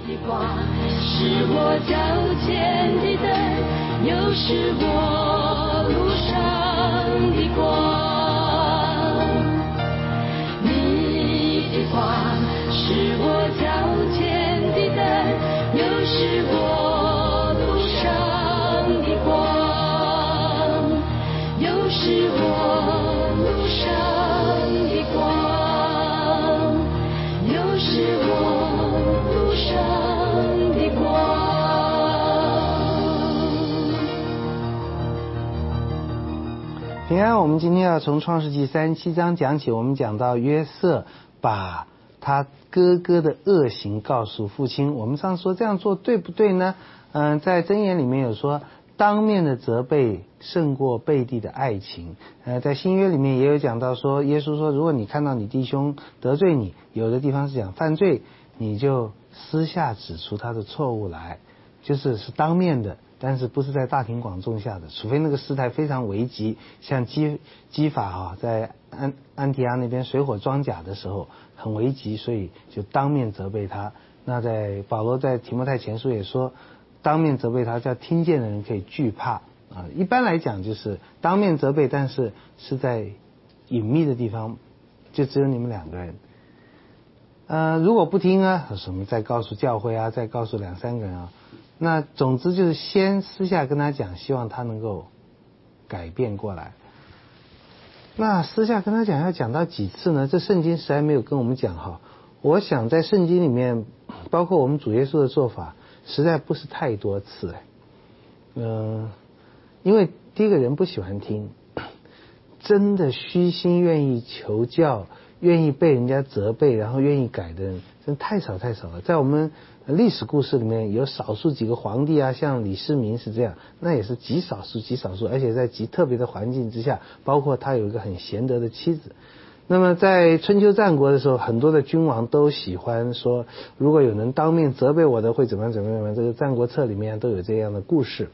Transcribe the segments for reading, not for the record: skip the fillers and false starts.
的话是我脚前的灯，又是我路上的光。你的话是我脚前的灯，又是我路上的光，又是我路上的光，又是我路上的光。 平安，我们今天要从创世纪37章讲起，我们讲到约瑟把他哥哥的恶行告诉父亲。我们上次说这样做对不对呢？在箴言里面有说，当面的责备胜过背地的爱情。在新约里面也有讲到说，耶稣说，如果你看到你弟兄得罪你，有的地方是讲犯罪，你就私下指出他的错误来，就是当面的，但是不是在大庭广众下的，除非那个事态非常危急，像基法在安提阿那边水火装甲的时候很危急，所以就当面责备他。那在保罗在提摩太前书也说，当面责备他，叫听见的人可以惧怕一般来讲就是当面责备，但是是在隐秘的地方，就只有你们两个人。如果不听什么再告诉教会再告诉2、3个人那总之就是先私下跟他讲，希望他能够改变过来。那私下跟他讲要讲到几次呢？这圣经实在没有跟我们讲我想在圣经里面，包括我们主耶稣的做法，实在不是太多次因为第一个人不喜欢听，真的虚心愿意求教，愿意被人家责备然后愿意改的人真太少太少了。在我们历史故事里面有少数几个皇帝像李世民是这样，那也是极少数，而且在极特别的环境之下，包括他有一个很贤德的妻子。那么在春秋战国的时候，很多的君王都喜欢说，如果有人当面责备我的会怎么样怎么样，这个战国策里面都有这样的故事。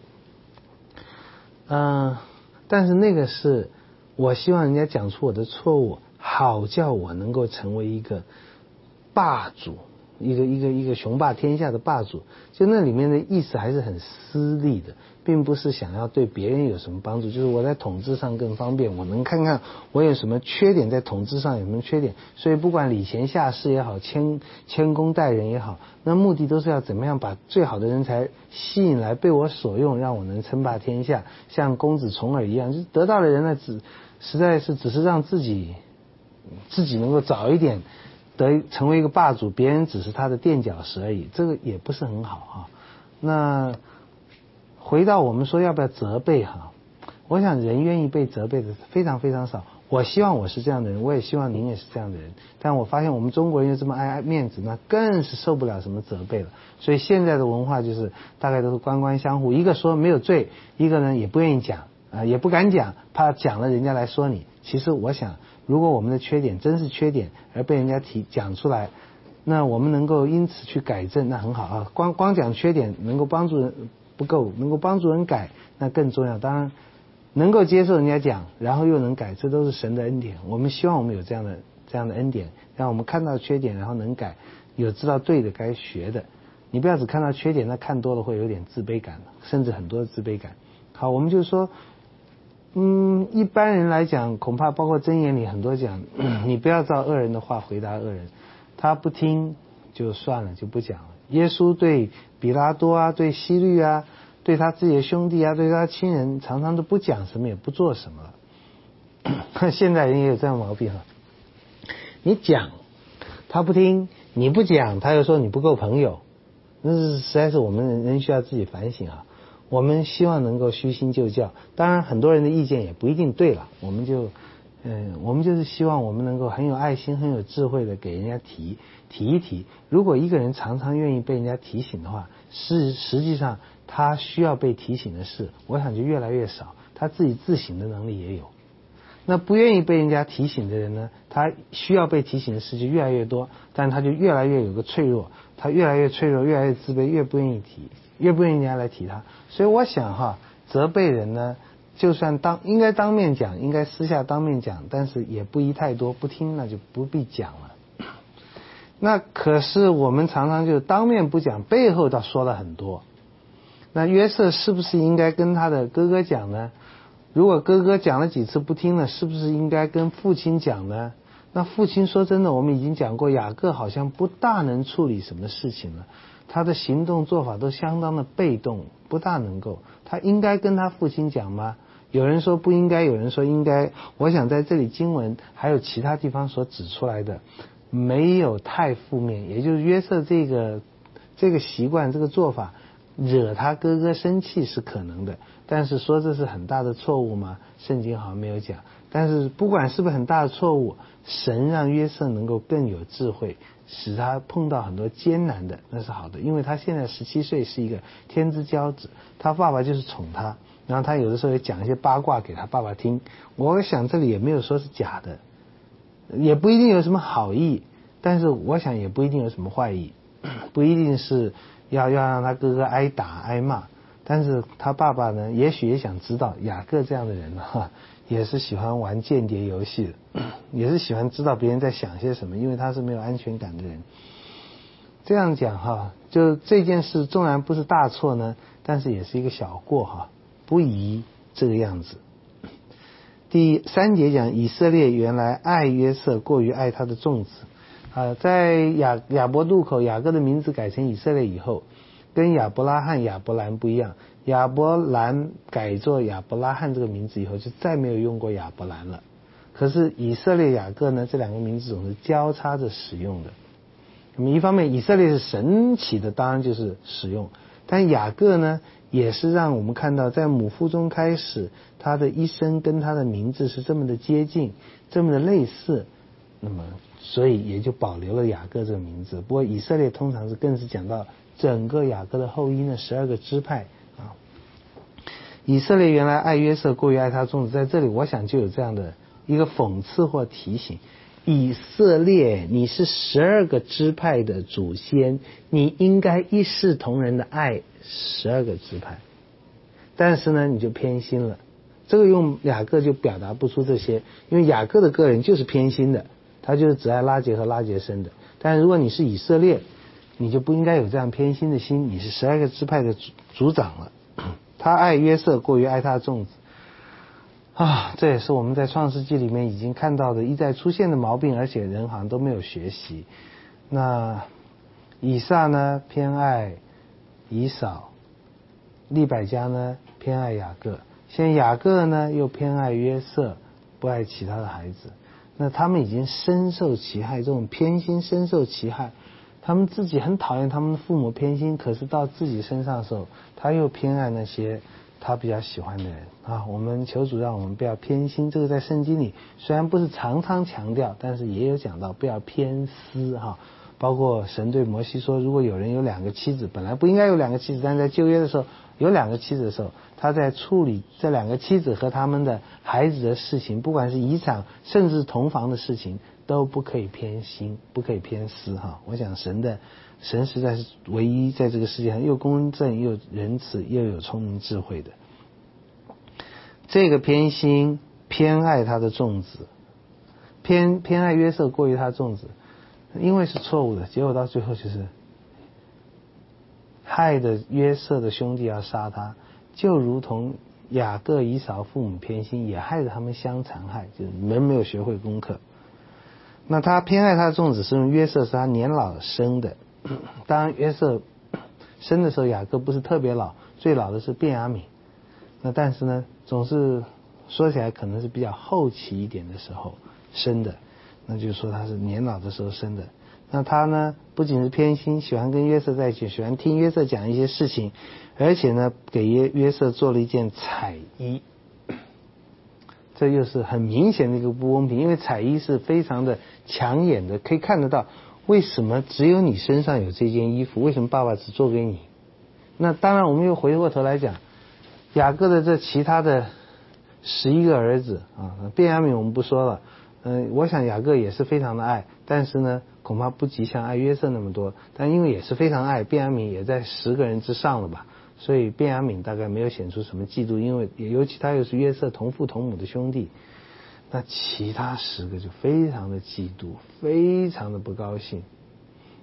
但是那个是我希望人家讲出我的错误，好叫我能够成为一个霸主，一个雄霸天下的霸主。就那里面的意思还是很私利的，并不是想要对别人有什么帮助，就是我在统治上更方便，我能看看我有什么缺点，在统治上有什么缺点。所以不管礼贤下士也好，谦恭待人也好，那目的都是要怎么样把最好的人才吸引来被我所用，让我能称霸天下，像公子重耳一样，就是得到的人呢实在是只是让自己能够早一点成为一个霸主，别人只是他的垫脚石而已，这个也不是很好那回到我们说要不要责备我想人愿意被责备的非常非常少。我希望我是这样的人，我也希望您也是这样的人，但我发现我们中国人又这么爱面子，那更是受不了什么责备了。所以现在的文化就是大概都是官官相护，一个说没有罪，一个呢也不愿意讲也不敢讲，怕讲了人家来说你。其实我想，如果我们的缺点真是缺点而被人家讲出来，那我们能够因此去改正，那很好光讲缺点能够帮助人不够，能够帮助人改那更重要。当然能够接受人家讲然后又能改，这都是神的恩典。我们希望我们有这样的恩典，让我们看到缺点然后能改，有知道对的该学的。你不要只看到缺点，那看多了会有点自卑感，甚至很多的自卑感。好，我们就说一般人来讲，恐怕包括箴言里很多讲你不要照恶人的话回答恶人，他不听就算了，就不讲了。耶稣对比拉多对希律对他自己的兄弟对他亲人常常都不讲什么，也不做什么了。现在人也有这样的毛病你讲他不听，你不讲他又说你不够朋友，那是实在是我们人需要自己反省我们希望能够虚心就教，当然很多人的意见也不一定对了，我们就是希望我们能够很有爱心很有智慧的给人家提一提。如果一个人常常愿意被人家提醒的话，实际上他需要被提醒的事我想就越来越少，他自己自省的能力也有。那不愿意被人家提醒的人呢，他需要被提醒的事就越来越多，但他就越来越有个脆弱，他越来越脆弱，越来越自卑，越不愿意人家来提他。所以我想责备人呢，就算应该当面讲，应该私下当面讲，但是也不宜太多，不听那就不必讲了。 那可是我们常常就当面不讲，背后倒说了很多。那约瑟是不是应该跟他的哥哥讲呢？如果哥哥讲了几次不听了，是不是应该跟父亲讲呢？那父亲说真的，我们已经讲过，雅各好像不大能处理什么事情了，他的行动做法都相当的被动，不大能够。他应该跟他父亲讲吗？有人说不应该，有人说应该。我想在这里经文还有其他地方所指出来的没有太负面，也就是约瑟这个习惯，这个做法惹他哥哥生气是可能的，但是说这是很大的错误吗？圣经好像没有讲。但是不管是不是很大的错误，神让约瑟能够更有智慧，使他碰到很多艰难的，那是好的。因为他现在17岁，是一个天之骄子，他爸爸就是宠他，然后他有的时候也讲一些八卦给他爸爸听。我想这里也没有说是假的，也不一定有什么好意，但是我想也不一定有什么坏意，不一定是要让他哥哥挨打挨骂。但是他爸爸呢，也许也想知道雅各这样的人也是喜欢玩间谍游戏的，也是喜欢知道别人在想些什么，因为他是没有安全感的人。这样讲就这件事纵然不是大错呢，但是也是一个小过不宜这个样子。第3节讲以色列原来爱约瑟过于爱他的众子。在亚伯渡口，雅各的名字改成以色列以后，跟亚伯拉罕、亚伯兰不一样。亚伯兰改做亚伯拉罕这个名字以后，就再没有用过亚伯兰了。可是以色列、雅各呢，这两个名字总是交叉着使用的。那么一方面，以色列是神起的，当然就是使用；但雅各呢，也是让我们看到，在母腹中开始，他的一生跟他的名字是这么的接近，这么的类似。那么，所以也就保留了雅各这个名字。不过以色列通常是更是讲到整个雅各的后裔呢，12个支派以色列原来爱约瑟过于爱他众子，在这里我想就有这样的一个讽刺或提醒：以色列，你是12个支派的祖先，你应该一视同仁的爱12个支派，但是呢，你就偏心了。这个用雅各就表达不出这些，因为雅各的个人就是偏心的，他就是只爱拉结和拉结生的。但如果你是以色列，你就不应该有这样偏心的心，你是12个支派的族长了。他爱约瑟过于爱他的众子这也是我们在创世纪里面已经看到的一再出现的毛病，而且人好像都没有学习。那以撒呢偏爱以扫，利百加呢偏爱雅各，现在雅各呢又偏爱约瑟，不爱其他的孩子。那他们已经深受其害，这种偏心深受其害。他们自己很讨厌他们的父母偏心，可是到自己身上的时候，他又偏爱那些他比较喜欢的人我们求主让我们不要偏心。这个在圣经里虽然不是常常强调，但是也有讲到不要偏私包括神对摩西说，如果有人有2个妻子，本来不应该有2个妻子，但在旧约的时候有2个妻子的时候，他在处理这2个妻子和他们的孩子的事情，不管是遗产甚至同房的事情，都不可以偏心，不可以偏私我想神实在是唯一在这个世界上又公正又仁慈又有聪明智慧的。这个偏心偏爱他的众子，偏爱约瑟过于他的众子，因为是错误的，结果到最后就是害得约瑟的兄弟要杀他，就如同雅各以扫父母偏心，也害得他们相残害，就是人没有学会功课。那他偏爱他的众子是用约瑟是他年老生的，当然约瑟生的时候雅各不是特别老，最老的是便雅悯。那但是呢，总是说起来可能是比较后期一点的时候生的，那就是说他是年老的时候生的。那他呢不仅是偏心，喜欢跟约瑟在一起，喜欢听约瑟讲一些事情，而且呢给约瑟做了一件彩衣。这又是很明显的一个不公平，因为彩衣是非常的抢眼的，可以看得到为什么只有你身上有这件衣服，为什么爸爸只做给你。那当然我们又回过头来讲雅各的这其他的11个儿子便雅悯我们不说了，我想雅各也是非常的爱，但是呢恐怕不及像爱约瑟那么多，但因为也是非常爱，便雅悯也在10个人之上了吧，所以便雅悯大概没有显出什么嫉妒，因为尤其他又是约瑟同父同母的兄弟。那其他10个就非常的嫉妒，非常的不高兴。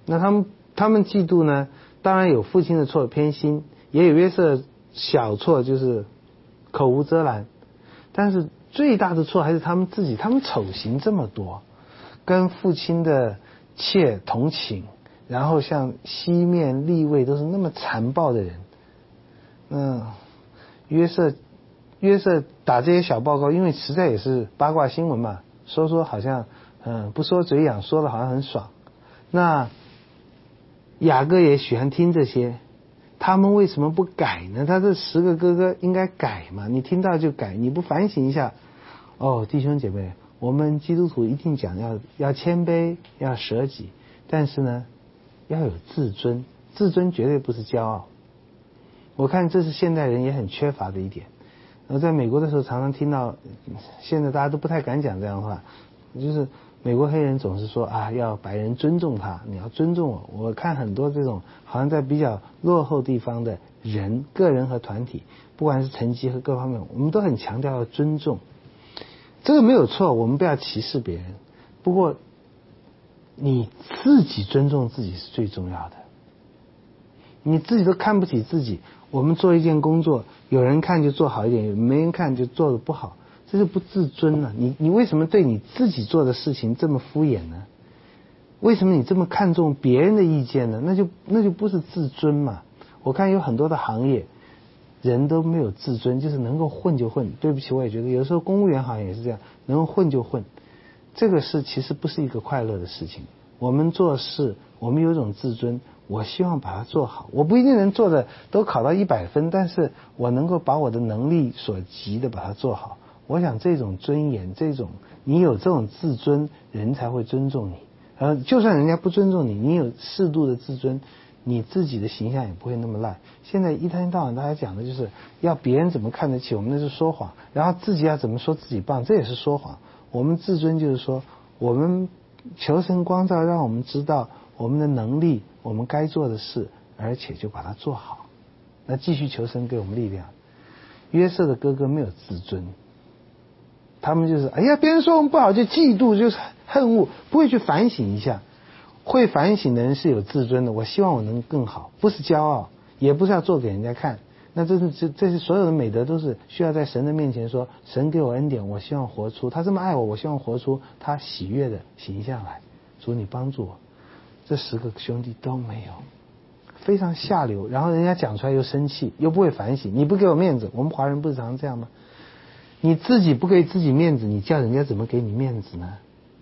那他们嫉妒呢，当然有父亲的错，偏心，也有约瑟小错，就是口无遮拦，但是最大的错还是他们自己，他们丑行这么多，跟父亲的妾同寝，然后像西面利位都是那么残暴的人。约瑟打这些小报告，因为实在也是八卦新闻嘛，说好像不说嘴痒，说的好像很爽。那雅各也喜欢听这些，他们为什么不改呢？他这10个哥哥应该改嘛，你听到就改，你不反省一下？弟兄姐妹，我们基督徒一定讲要谦卑，要舍己，但是呢，要有自尊，自尊绝对不是骄傲。我看这是现代人也很缺乏的一点。在美国的时候常常听到，现在大家都不太敢讲这样的话，就是美国黑人总是说要白人尊重他，你要尊重我。我看很多这种好像在比较落后地方的人，个人和团体，不管是成绩和各方面，我们都很强调要尊重。这个没有错，我们不要歧视别人，不过你自己尊重自己是最重要的。你自己都看不起自己，我们做一件工作，有人看就做好一点，没人看就做得不好，这就不自尊了。你为什么对你自己做的事情这么敷衍呢？为什么你这么看重别人的意见呢？那就不是自尊嘛。我看有很多的行业人都没有自尊，就是能够混就混。对不起，我也觉得有时候公务员好像也是这样，能够混就混，这个是其实不是一个快乐的事情。我们做事，我们有一种自尊，我希望把它做好。我不一定能做的都考到100分，但是我能够把我的能力所及的把它做好。我想这种尊严，你有这种自尊，人才会尊重你。就算人家不尊重你，你有适度的自尊，你自己的形象也不会那么烂。现在一天到晚大家讲的就是要别人怎么看得起我们，那是说谎，然后自己要怎么说自己棒，这也是说谎。我们自尊就是说，我们求神光照，让我们知道我们的能力，我们该做的事，而且就把它做好。那继续求神给我们力量。约瑟的哥哥没有自尊，他们就是别人说我们不好就嫉妒，就是恨恶，不会去反省一下。会反省的人是有自尊的，我希望我能更好，不是骄傲，也不是要做给人家看。那这是所有的美德都是需要在神的面前说，神给我恩典，我希望活出他这么爱我，我希望活出他喜悦的形象来。主你帮助我。这10个兄弟都没有，非常下流，然后人家讲出来又生气，又不会反省，你不给我面子，我们华人不是常这样吗？你自己不给自己面子，你叫人家怎么给你面子呢？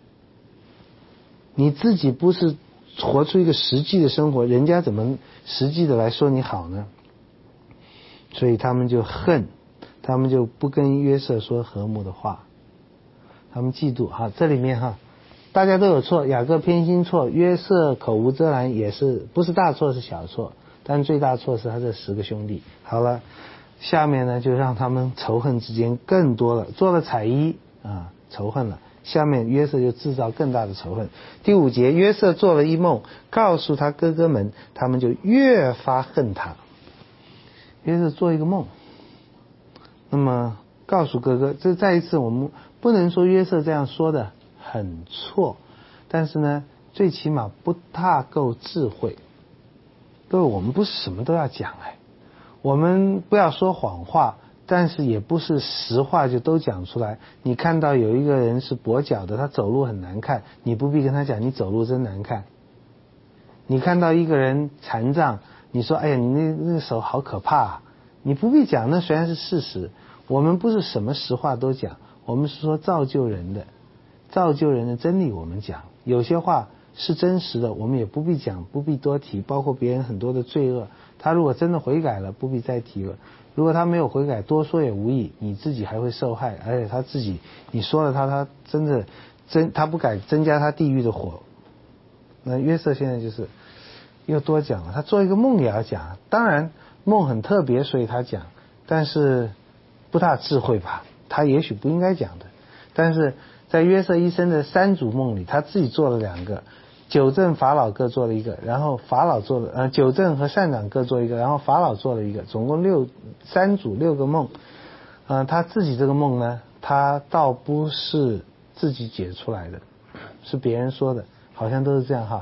你自己不是活出一个实际的生活，人家怎么实际的来说你好呢？所以他们就恨，他们就不跟约瑟说和睦的话，他们嫉妒。这里面大家都有错，雅各偏心错，约瑟口无遮拦也是不是大错是小错，但最大错是他这10个兄弟。好了，下面呢就让他们仇恨之间更多了，做了彩衣仇恨了。下面约瑟就制造更大的仇恨。第5节，约瑟做了一梦，告诉他哥哥们，他们就越发恨他。约瑟做一个梦，那么告诉哥哥，这再一次我们不能说约瑟这样说的很错，但是呢最起码不大够智慧。各位，我们不是什么都要讲我们不要说谎话，但是也不是实话就都讲出来。你看到有一个人是跛脚的，他走路很难看，你不必跟他讲你走路真难看。你看到一个人残障，你说你那个手好可怕你不必讲，那虽然是事实。我们不是什么实话都讲，我们是说造就人的真理我们讲。有些话是真实的，我们也不必讲，不必多提，包括别人很多的罪恶，他如果真的悔改了，不必再提了。如果他没有悔改，多说也无益，你自己还会受害，而且他自己你说了他他不敢增加他地狱的火。那约瑟现在就是又多讲了，他做一个梦也要讲，当然梦很特别，所以他讲，但是不大智慧吧，他也许不应该讲的。但是在约瑟一生的3组梦里，他自己做了2个，九正法老各做了1个，然后法老做了九正和善长各做1个，然后法老做了1个，总共3组6个梦。他自己这个梦呢，他倒不是自己解出来的，是别人说的，好像都是这样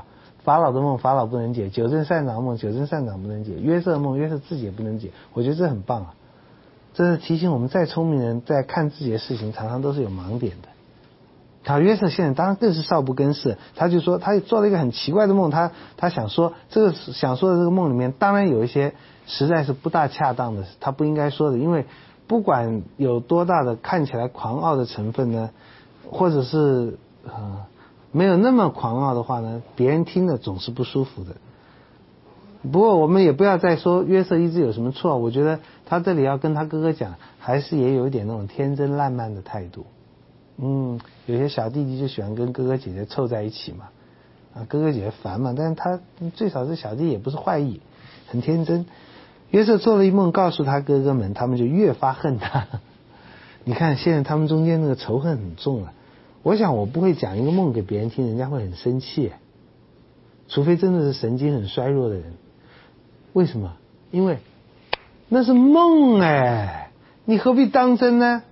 法老的梦法老不能解，九正善长的梦九正善长不能解，约瑟的梦约瑟自己也不能解。我觉得这很棒啊，这是提醒我们再聪明人在看自己的事情常常都是有盲点的。好，约瑟现在当然更是少不更事，他就说他做了一个很奇怪的梦，他想说想说的这个梦里面当然有一些实在是不大恰当的，他不应该说的，因为不管有多大的看起来狂傲的成分呢，或者是没有那么狂傲的话呢，别人听了总是不舒服的。不过我们也不要再说约瑟一直有什么错，我觉得他这里要跟他哥哥讲，还是也有一点那种天真烂漫的态度。有些小弟弟就喜欢跟哥哥姐姐凑在一起嘛，哥哥姐姐烦嘛，但是他最少是小弟也不是坏意，很天真。约瑟做了一梦告诉他哥哥们，他们就越发恨他。你看现在他们中间那个仇恨很重了。我想我不会讲一个梦给别人听，人家会很生气，除非真的是神经很衰弱的人。为什么？因为那是梦你何必当真呢？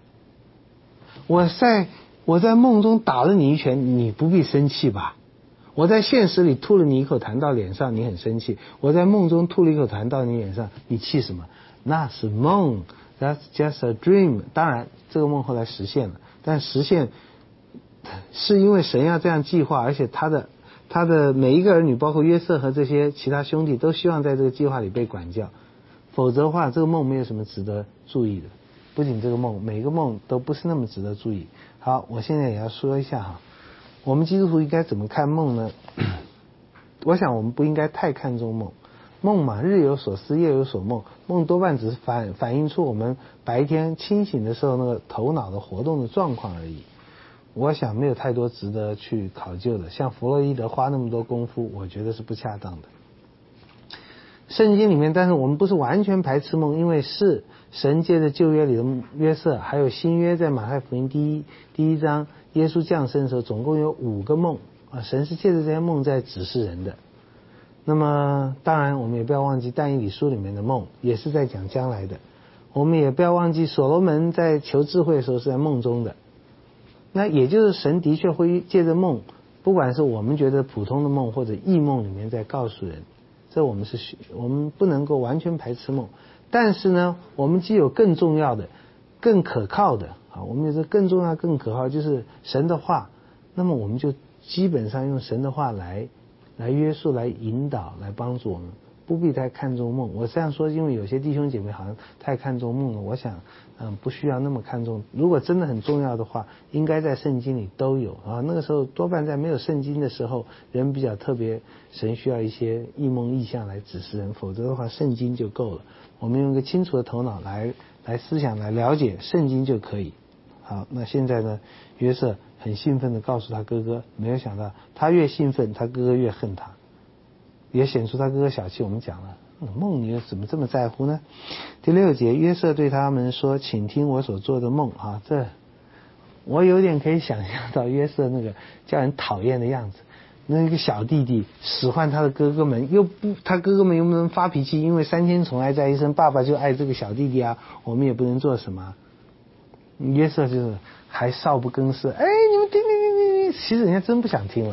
我在梦中打了你一拳，你不必生气吧？我在现实里吐了你一口痰到脸上，你很生气；我在梦中吐了一口痰到你脸上，你气什么？那是梦 ，That's just a dream。当然，这个梦后来实现了，但实现是因为神要这样计划，而且他的每一个儿女，包括约瑟和这些其他兄弟，都希望在这个计划里被管教，否则的话，这个梦没有什么值得注意的。不仅这个梦，每个梦都不是那么值得注意。好，我现在也要说一下哈，我们基督徒应该怎么看梦呢？我想我们不应该太看重梦。梦嘛，日有所思，夜有所梦，梦多半只是反映出我们白天清醒的时候那个头脑的活动的状况而已。我想没有太多值得去考究的，像弗洛伊德花那么多功夫，我觉得是不恰当的。圣经里面，但是我们不是完全排斥梦，因为是神借着旧约里的约瑟，还有新约在马太福音第一章耶稣降生的时候，总共有5个梦神是借着这些梦在指示人的。那么当然我们也不要忘记但以理书里面的梦也是在讲将来的，我们也不要忘记所罗门在求智慧的时候是在梦中的。那也就是神的确会借着梦，不管是我们觉得普通的梦或者异梦里面在告诉人，这我们不能够完全排斥梦。但是呢，我们既有更重要的更可靠的我们有这更重要更可靠就是神的话，那么我们就基本上用神的话来约束来引导来帮助我们，不必太看重梦。我这样说因为有些弟兄姐妹好像太看重梦了，我想不需要那么看重。如果真的很重要的话，应该在圣经里都有那个时候多半在没有圣经的时候，人比较特别，神需要一些异梦异象来指示人，否则的话圣经就够了。我们用一个清楚的头脑来思想来了解圣经就可以。好，那现在呢，约瑟很兴奋地告诉他哥哥，没有想到他越兴奋他哥哥越恨他，也显出他哥哥小气。我们讲了梦你怎么这么在乎呢？第6节，约瑟对他们说，请听我所做的梦这我有点可以想象到约瑟那个叫人讨厌的样子，那个小弟弟使唤他的哥哥们，他哥哥们又不能发脾气，因为3天宠爱在一身，爸爸就爱这个小弟弟我们也不能做什么。约瑟就是还少不更事，你们听，其实人家真不想听了。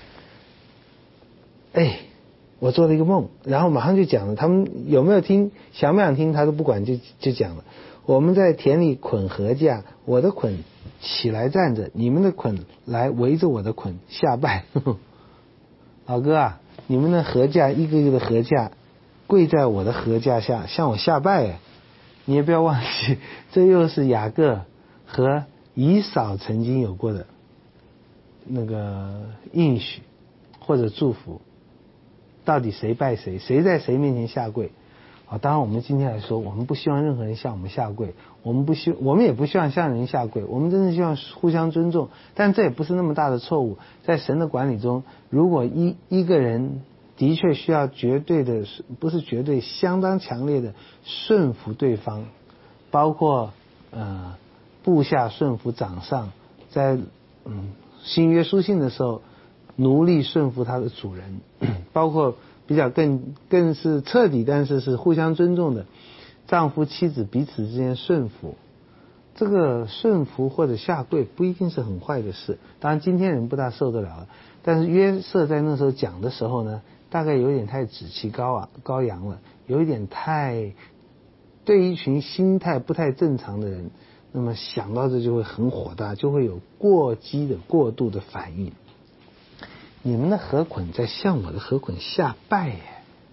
我做了一个梦，然后马上就讲了，他们有没有听，想不想听他都不管，就讲了。我们在田里捆禾架，我的捆起来站着，你们的捆来围着我的捆下拜。老哥你们的禾架一个一个的禾架跪在我的禾架下向我下拜你也不要忘记，这又是雅各和以扫曾经有过的那个应许或者祝福，到底谁拜谁，谁在谁面前下跪当然我们今天来说，我们不希望任何人向我们下跪，我们也不希望向人下跪，我们真的希望互相尊重，但这也不是那么大的错误。在神的管理中，如果一个人的确需要绝对的，不是绝对，相当强烈的顺服对方，包括部下顺服长上，在新约书信的时候，奴隶顺服他的主人，包括比较更是彻底，但是互相尊重的丈夫妻子彼此之间顺服。这个顺服或者下跪不一定是很坏的事，当然今天人不大受得了了。 但是约瑟在那时候讲的时候呢，大概有点太志气高扬了，有一点太对一群心态不太正常的人，那么想到这就会很火大，就会有过激的过度的反应。你们的河捆在向我的河捆下拜耶。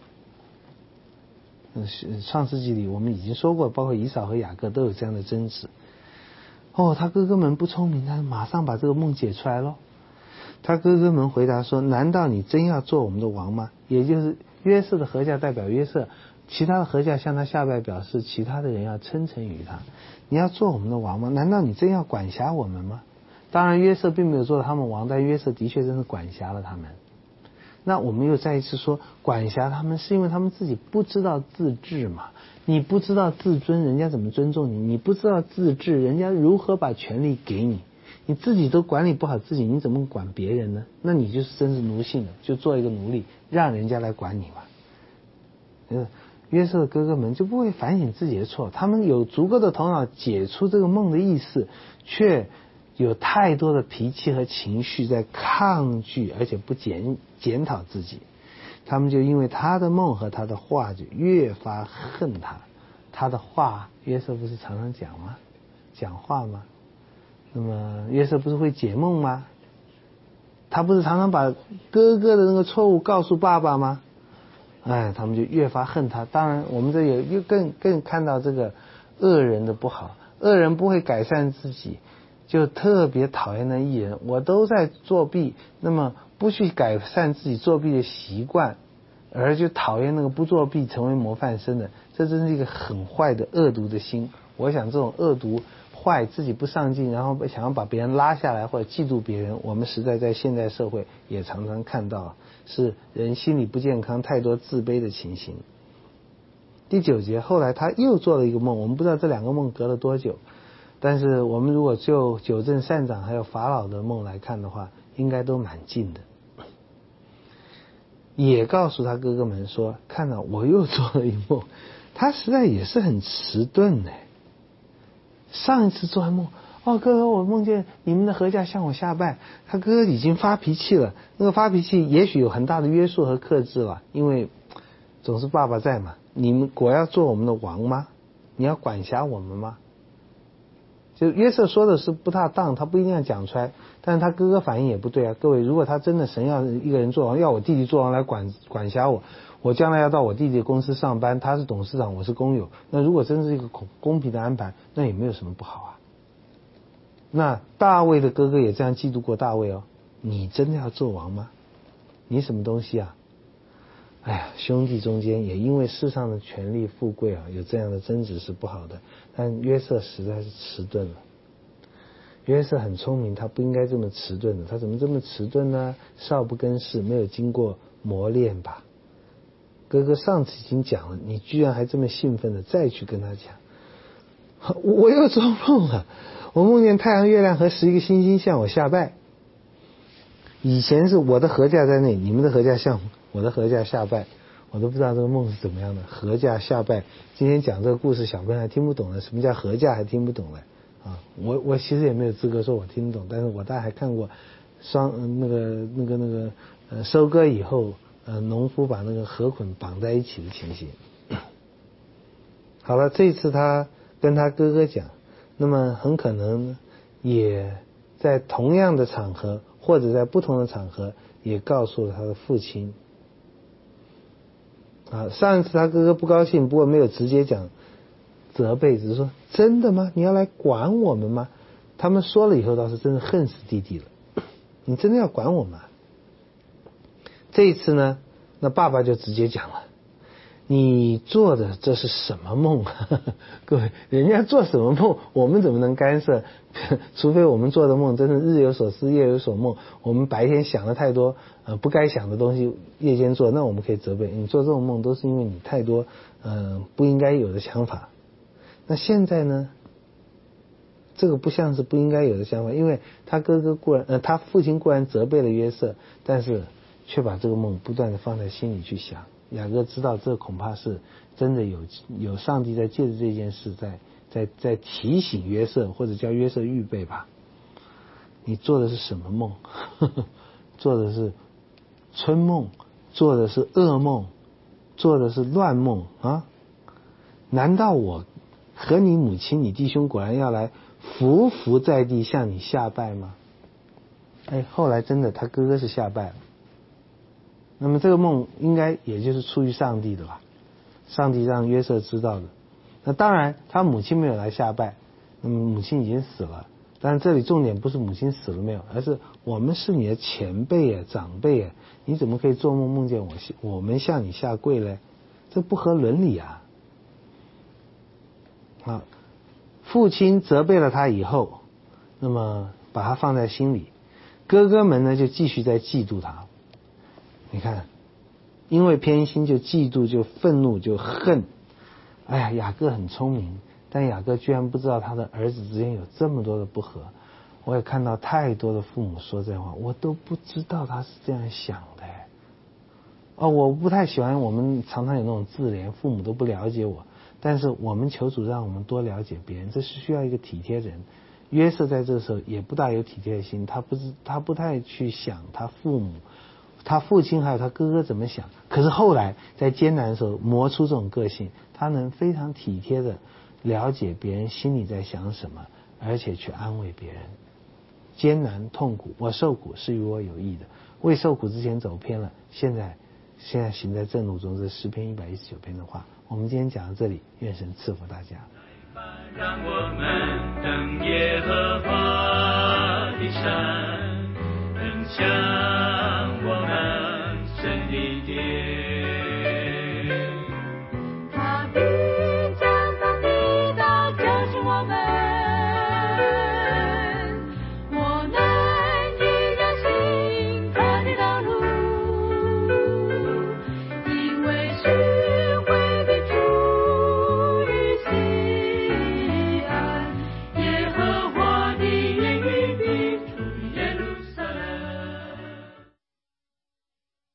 创世纪里我们已经说过，包括以扫和雅各都有这样的争执。他哥哥们不聪明，他马上把这个梦解出来咯。他哥哥们回答说，难道你真要做我们的王吗？也就是约瑟的禾稼代表约瑟，其他的禾稼向他下拜，表示其他的人要称臣于他。你要做我们的王吗？难道你真要管辖我们吗？当然约瑟并没有做他们王，但约瑟的确真是管辖了他们。那我们又再一次说，管辖他们是因为他们自己不知道自治嘛。你不知道自尊，人家怎么尊重你？你不知道自治，人家如何把权力给你？你自己都管理不好自己，你怎么管别人呢？那你就是真是奴性了，就做一个奴隶，让人家来管你嘛。约瑟的哥哥们就不会反省自己的错，他们有足够的头脑解出这个梦的意思，却有太多的脾气和情绪在抗拒，而且不检讨自己。他们就因为他的梦和他的话就越发恨他。他的话约瑟不是常常讲话吗？那么约瑟不是会解梦吗？他不是常常把哥哥的那个错误告诉爸爸吗？他们就越发恨他。当然我们这有更看到这个恶人的不好，恶人不会改善自己，就特别讨厌那艺人。我都在作弊，那么不去改善自己作弊的习惯，而就讨厌那个不作弊成为模范生的，这真是一个很坏的恶毒的心。我想这种恶毒坏，自己不上进，然后想要把别人拉下来或者嫉妒别人，我们实在在现代社会也常常看到，是人心理不健康，太多自卑的情形。第9节，后来他又做了一个梦，我们不知道这两个梦隔了多久，但是我们如果就九正善长还有法老的梦来看的话，应该都蛮近的。也告诉他哥哥们说，看到我又做了一梦。他实在也是很迟钝的。上一次做完梦，哥哥，我梦见你们的禾稼向我下拜。他哥哥已经发脾气了，那个发脾气也许有很大的约束和克制了，因为总是爸爸在嘛。你们果要做我们的王吗？你要管辖我们吗？就约瑟说的是不大当，他不一定要讲出来，但是他哥哥反应也不对啊。各位，如果他真的神要一个人做王，要我弟弟做王来管辖我将来要到我弟弟的公司上班，他是董事长，我是工友，那如果真是一个公平的安排，那也没有什么不好啊。那大卫的哥哥也这样嫉妒过大卫哦，你真的要做王吗？你什么东西啊？兄弟中间也因为世上的权力富贵有这样的争执是不好的，但约瑟实在是迟钝了。约瑟很聪明，他不应该这么迟钝的，他怎么这么迟钝呢？少不更事，没有经过磨练吧。哥哥上次已经讲了，你居然还这么兴奋的再去跟他讲。我又做梦了，我梦见太阳月亮和11个星星向我下拜。以前是我的禾稼在那里，你们的禾稼向我的禾稼下拜，我都不知道这个梦是怎么样的。禾稼下拜，今天讲这个故事小朋友还听不懂了，什么叫禾稼还听不懂了我其实也没有资格说我听不懂，但是我大概还看过收割以后农夫把那个禾捆绑在一起的情形。好了，这次他跟他哥哥讲，那么很可能也在同样的场合或者在不同的场合也告诉了他的父亲。上一次他哥哥不高兴，不过没有直接讲责备，只是说真的吗？你要来管我们吗？他们说了以后倒是真的恨死弟弟了，你真的要管我们啊？这一次呢，那爸爸就直接讲了，你做的这是什么梦？各位，人家做什么梦我们怎么能干涉？除非我们做的梦真是日有所思夜有所梦，我们白天想了太多不该想的东西，夜间做，那我们可以责备你做这种梦都是因为你太多不应该有的想法。那现在呢，这个不像是不应该有的想法，因为他哥哥他父亲固然责备了约瑟，但是却把这个梦不断的放在心里去想。雅各知道这恐怕是真的有上帝在借着这件事在提醒约瑟，或者叫约瑟预备吧。你做的是什么梦？ 做的是春梦，做的是噩梦，做的是乱梦啊？难道我和你母亲、你弟兄果然要来匍匐在地向你下拜吗？哎，后来真的他哥哥是下拜了。那么这个梦应该也就是出于上帝的吧？上帝让约瑟知道的。那当然他母亲没有来下拜，那么母亲已经死了。但是这里重点不是母亲死了没有，而是我们是你的前辈啊、长辈啊，你怎么可以做梦梦见我们向你下跪呢？这不合伦理啊！啊，父亲责备了他以后，那么把他放在心里，哥哥们呢就继续在嫉妒他。你看，因为偏心就嫉妒，就愤怒，就恨。哎呀，雅各很聪明，但雅各居然不知道他的儿子之间有这么多的不和。我也看到太多的父母说这话，我都不知道他是这样想的。哦，我不太喜欢我们常常有那种自怜，父母都不了解我。但是我们求主让我们多了解别人，这是需要一个体贴的人。约瑟在这个时候也不大有体贴的心，他不太去想他父母、他父亲还有他哥哥怎么想。可是后来在艰难的时候磨出这种个性，他能非常体贴的了解别人心里在想什么，而且去安慰别人。艰难痛苦，我受苦是与我有益的，未受苦之前走偏了，现在行在正路中，这诗篇119篇的话。我们今天讲到这里，愿神赐福大家。 让我们等耶和华的山，奔向我们神的殿。